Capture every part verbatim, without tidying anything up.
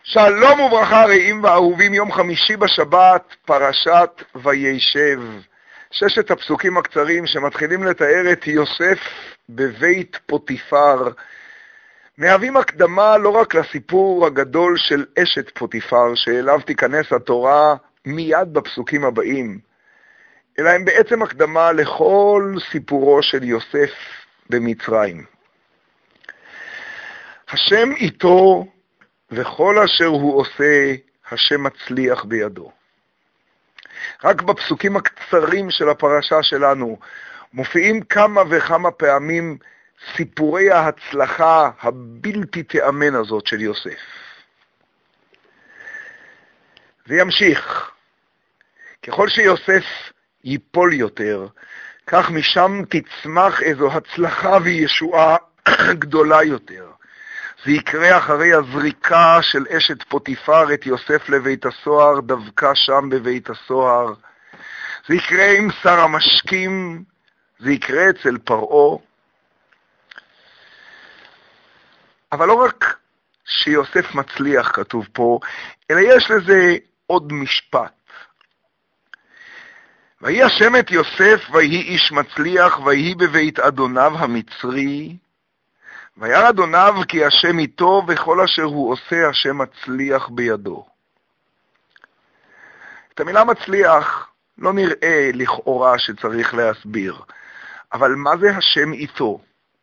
שלום וברכה רעים ואהובים, יום חמישי בשבת, פרשת וישב. ששת הפסוקים הקצרים שמתחילים לתאר את יוסף בבית פוטיפר, מהווים הקדמה לא רק לסיפור הגדול של אשת פוטיפר, שאליו תיכנס התורה מיד בפסוקים הבאים, אלא הם בעצם הקדמה לכל סיפורו של יוסף במצרים. השם איתו, וכל אשר הוא עושה, השם מצליח בידו. רק בפסוקים הקצרים של הפרשה שלנו מופיעים כמה וכמה פעמים סיפורי ההצלחה הבלתי תאמן הזאת של יוסף. זה ימשיך. ככל שיוסף ייפול יותר, כך משם תצמח איזו הצלחה וישועה גדולה יותר. זה יקרה אחרי הזריקה של אשת פוטיפר את יוסף לבית הסוהר, דווקא שם בבית הסוהר. זה יקרה עם שר המשקים, זה יקרה אצל פרעה. אבל לא רק שיוסף מצליח כתוב פה, אלא יש לזה עוד משפט. ויהי השם את יוסף, ויהי איש מצליח, ויהי בבית אדוניו המצרי, וירא אדוניו כי השם איתו, וכל אשר הוא עושה השם מצליח בידו. את המילה מצליח לא נראה לכאורה שצריך להסביר, אבל מה זה השם איתו?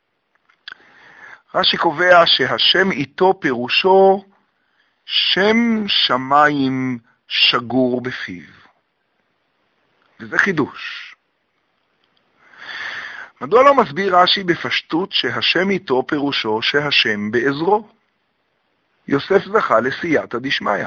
רש"י קובע שהשם איתו פירושו שם שמיים שגור בפיו. וזה חידוש. מדוע לא מסביר רש"י בפשטות שהשם איתו פירושו שהשם בעזרו? יוסף זכה לסייעתא דשמיא.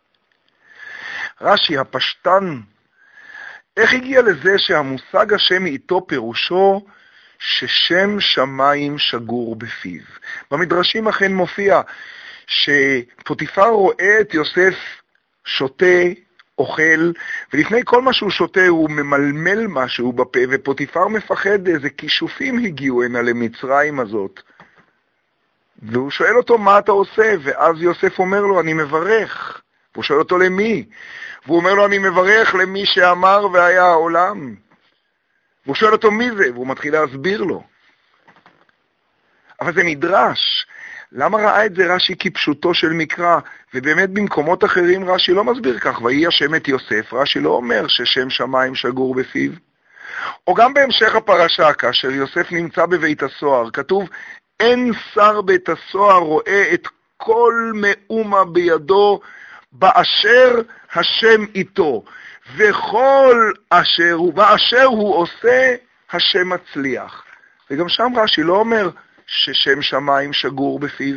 רש"י הפשטן, איך הגיע לזה שהמושג השם איתו פירושו ששם שמיים שגור בפיו? במדרשים אכן מופיע שפוטיפר רואה את יוסף שותה, אוכל, ולפני כל מה שהוא שותה הוא ממלמל משהו בפה, ופוטיפר מפחד איזה כישופים הגיעו הנה למצרים הזאת. והוא שואל אותו, מה אתה עושה? ואז יוסף אומר לו, אני מברך. והוא שואל אותו, למי? והוא אומר לו, אני מברך למי שאמר והיה העולם. והוא שואל אותו, מי זה? והוא מתחיל להסביר לו. אבל זה נדרש. למה ראה את זה רש"י כפשוטו של מקרא? ובאמת במקומות אחרים רש"י לא מסביר כך, ויהי השם את יוסף, רש"י לא אומר ששם שמיים שגור בפיו. או גם בהמשך הפרשה, כאשר יוסף נמצא בבית הסוהר, כתוב, אין שר בית הסוהר רואה את כל מאומה בידו, באשר השם איתו, וכל אשר הוא, באשר הוא עושה, השם מצליח. וגם שם רש"י לא אומר, ששם שמיים שגור בפיו.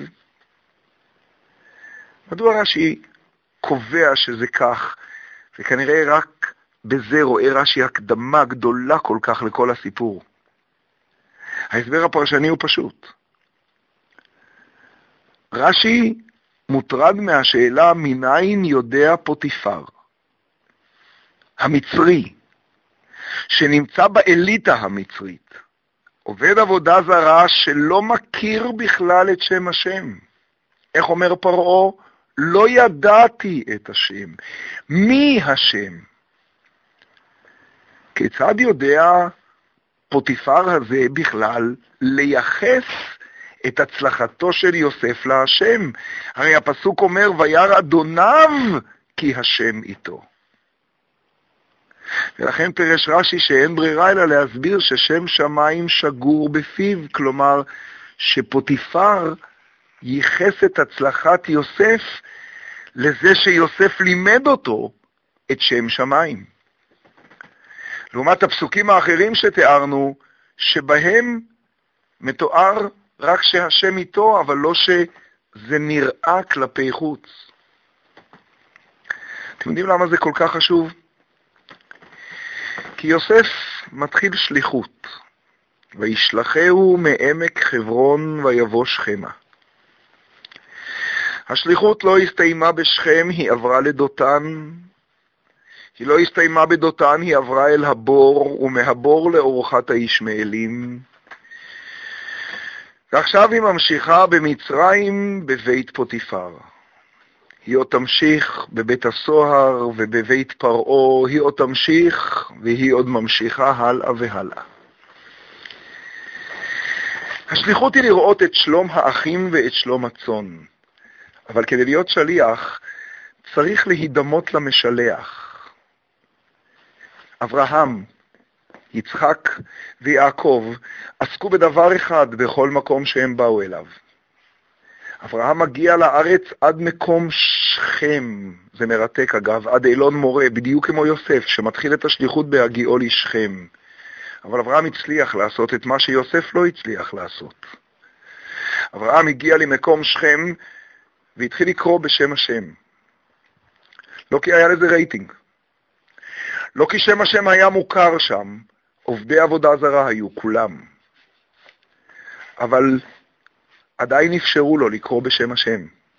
מדוע רש"י קובע שזה כך? וכנראה רק בזה רואה רש"י הקדמה גדולה כל כך לכל הסיפור. ההסבר הפרשני הוא פשוט. רש"י מוטרד מהשאלה מניין יודע פוטיפר, המצרי, שנמצא באליטה המצרית, עובד עבודה זרה שלא מכיר בכלל את שם השם. איך אומר פרעה? לא ידעתי את השם. מי השם? כיצד יודע פוטיפר הזה בכלל לייחס את הצלחתו של יוסף להשם? הרי הפסוק אומר, וירא אדוניו כי השם איתו. ולכן פירש רש"י שאין ברירה אלא להסביר ששם שמיים שגור בפיו, כלומר שפוטיפר ייחס את הצלחת יוסף לזה שיוסף לימד אותו את שם שמיים. לעומת הפסוקים האחרים שתיארנו, שבהם מתואר רק שהשם איתו, אבל לא שזה נראה כלפי חוץ. אתם יודעים למה זה כל כך חשוב? כי יוסף מתחיל שליחות, וישלחהו מעמק חברון ויבוא שכמה. השליחות לא הסתיימה בשכם, היא עברה לדותן. היא לא הסתיימה בדותן, היא עברה אל הבור, ומהבור לאורחת הישמעאלים. ועכשיו היא ממשיכה במצרים בבית פוטיפר. היא עוד תמשיך בבית הסוהר ובבית פרעה, היא עוד תמשיך והיא עוד ממשיכה הלאה והלאה. השליחות היא לראות את שלום האחים ואת שלום הצאן. אבל כדי להיות שליח, צריך להידמות למשלח. אברהם, יצחק ויעקב עסקו בדבר אחד בכל מקום שהם באו אליו. אברהם מגיע לארץ עד מקום שכם, זה מרתק אגב, עד אילון מורה, בדיוק כמו יוסף, שמתחיל את השליחות בהגיעו לשכם. אבל אברהם הצליח לעשות את מה שיוסף לא הצליח לעשות. אברהם הגיע למקום שכם והתחיל לקרוא בשם השם. לא כי היה לזה רייטינג. לא כי שם השם היה מוכר שם, עובדי עבודה זרה היו כולם. אבל עדיין אפשרו לו לקרוא בשם השם.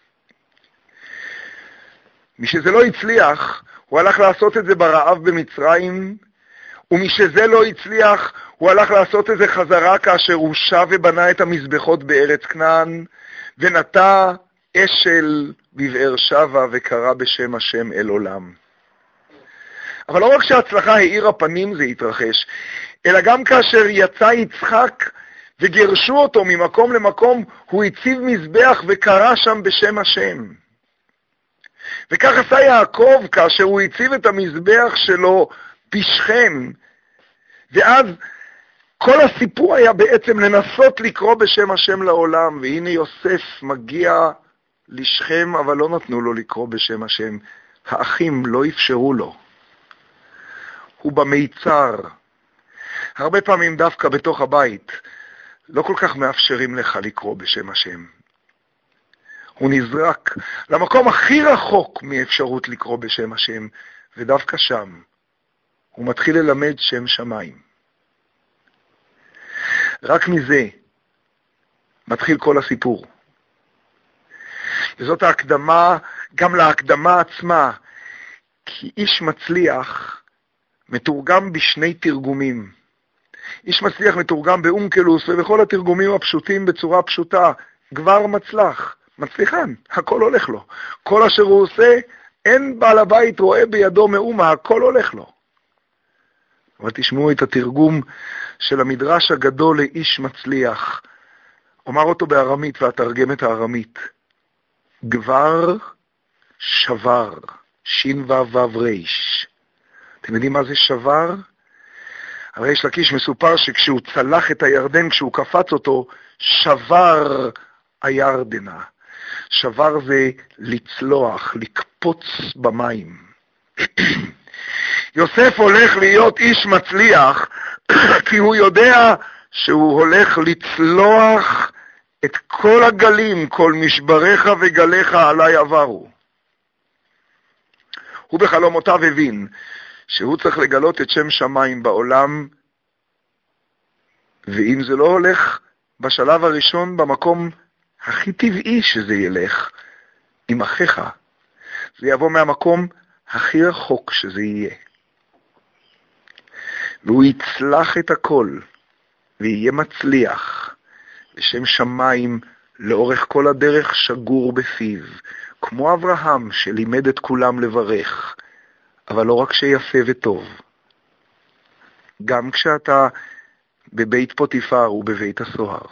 משזה לא הצליח, הוא הלך לעשות את זה ברעב במצרים, ומשזה לא הצליח, הוא הלך לעשות את זה חזרה כאשר הוא שב ובנה את המזבחות בארץ כנען, ונטע אשל בבאר שבע וקרא בשם השם אל עולם. אבל לא רק שההצלחה האירה פנים זה התרחש, אלא גם כאשר יצא יצחק וגרשו אותו ממקום למקום, הוא הציב מזבח וקרא שם בשם השם. וכך עשה יעקב כאשר הוא הציב את המזבח שלו בשכם, ואז כל הסיפור היה בעצם לנסות לקרוא בשם השם לעולם, והנה יוסף מגיע לשכם, אבל לא נתנו לו לקרוא בשם השם. האחים לא אפשרו לו. הוא במיצר. הרבה פעמים דווקא בתוך הבית, לא כל כך מאפשרים לך לקרוא בשם השם. הוא נזרק למקום הכי רחוק מאפשרות לקרוא בשם השם, ודווקא שם הוא מתחיל ללמד שם שמיים. רק מזה מתחיל כל הסיפור. וזאת ההקדמה גם להקדמה עצמה, כי איש מצליח מתורגם בשני תרגומים. איש מצליח מתורגם באונקלוס ובכל התרגומים הפשוטים בצורה פשוטה. גבר מצלח, מצליחן, הכל הולך לו. כל אשר הוא עושה, אין בעל הבית רואה בידו מאומה, הכל הולך לו. אבל תשמעו את התרגום של המדרש הגדול לאיש מצליח. אומר אותו בארמית ואתרגם את הארמית. גבר שבר, שין וו וו ריש. אתם יודעים מה זה שבר? הרי יש לקיש מסופר שכשהוא צלח את הירדן, כשהוא קפץ אותו, שבר הירדנה. שבר זה לצלוח, לקפוץ במים. יוסף הולך להיות איש מצליח, כי הוא יודע שהוא הולך לצלוח את כל הגלים, כל משבריך וגליך עליי עברו. הוא בחלומותיו הבין שהוא צריך לגלות את שם שמיים בעולם, ואם זה לא הולך בשלב הראשון במקום הכי טבעי שזה ילך, עם אחיך, זה יבוא מהמקום הכי רחוק שזה יהיה. והוא יצלח את הכל, ויהיה מצליח, ושם שמיים לאורך כל הדרך שגור בפיו, כמו אברהם שלימד את כולם לברך, אבל לא רק שיפה וטוב. גם כשאתה בבית פוטיפר ובבית הסוהר.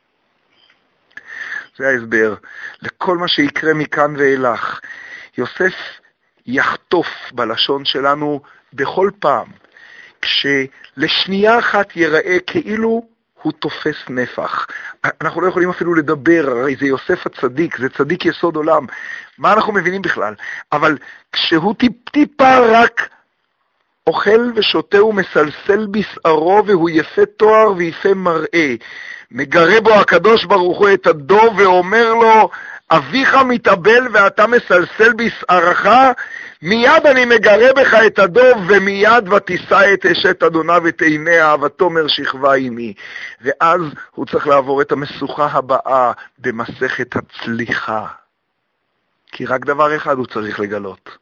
זה ההסבר לכל מה שיקרה מכאן ואילך. יוסף יחטוף בלשון שלנו בכל פעם, כשלשנייה אחת ייראה כאילו הוא תופס נפח. אנחנו לא יכולים אפילו לדבר, הרי זה יוסף הצדיק, זה צדיק יסוד עולם. מה אנחנו מבינים בכלל? אבל כשהוא טיפ טיפה רק אוכל ושותה ומסלסל בשערו, והוא יפה תואר ויפה מראה, מגרה בו הקדוש ברוך הוא את הדוב ואומר לו, אביך מתאבל ואתה מסלסל בשערך, מיד אני מגרה בך את הדוב, ומיד ותישא את אשת אדוניו ותעיניה ותאמר שכבה עמי. ואז הוא צריך לעבור את המשוכה הבאה במסכת הצליחה. כי רק דבר אחד הוא צריך לגלות,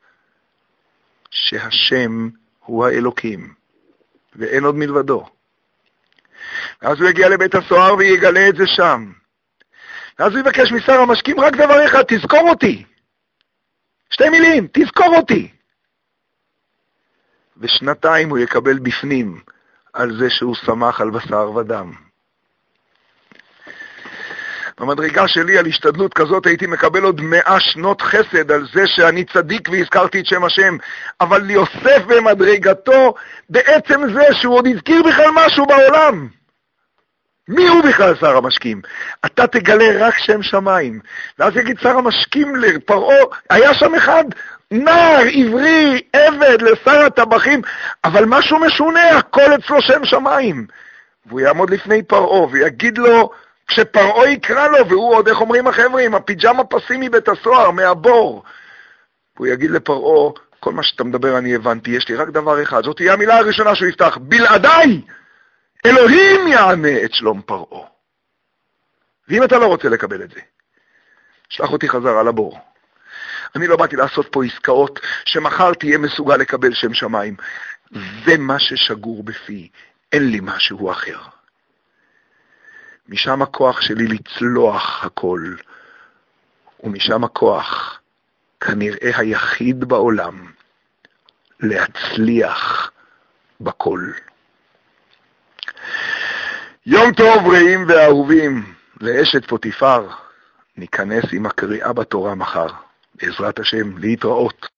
שהשם הוא האלוקים, ואין עוד מלבדו. ואז הוא יגיע לבית הסוהר ויגלה את זה שם. ואז הוא יבקש משר המשקים רק דבר אחד, תזכור אותי. שתי מילים, תזכור אותי. ושנתיים הוא יקבל בפנים על זה שהוא שמח על בשר ודם. במדרגה שלי על השתדלות כזאת הייתי מקבל עוד מאה שנות חסד על זה שאני צדיק והזכרתי את שם השם, אבל ליוסף במדרגתו בעצם זה שהוא עוד הזכיר בכלל משהו בעולם. מי הוא בכלל שר המשקים? אתה תגלה רק שם שמיים. ואז יגיד שר המשקים לפרעה, היה שם אחד, נער, עברי, עבד, לשר הטבחים, אבל משהו משונה, הכל אצלו שם שמיים. והוא יעמוד לפני פרעה ויגיד לו, כשפרעה יקרא לו, והוא עוד, איך אומרים החבר'ה, עם הפיג'מה פסים מבית הסוהר, מהבור. והוא יגיד לפרעה, כל מה שאתה מדבר אני הבנתי, יש לי רק דבר אחד, זאת תהיה המילה הראשונה שהוא יפתח, בלעדיי, אלוהים יענה את שלום פרעה. ואם אתה לא רוצה לקבל את זה, שלח אותי חזרה לבור. אני לא באתי לעשות פה עסקאות שמחר תהיה מסוגל לקבל שם שמיים. זה מה ששגור בפי, אין לי משהו אחר. משם הכוח שלי לצלוח הכל, ומשם הכוח כנראה היחיד בעולם להצליח בכל. יום טוב רעים ואהובים, לאשת פוטיפר, ניכנס עם הקריאה בתורה מחר. בעזרת השם, להתראות.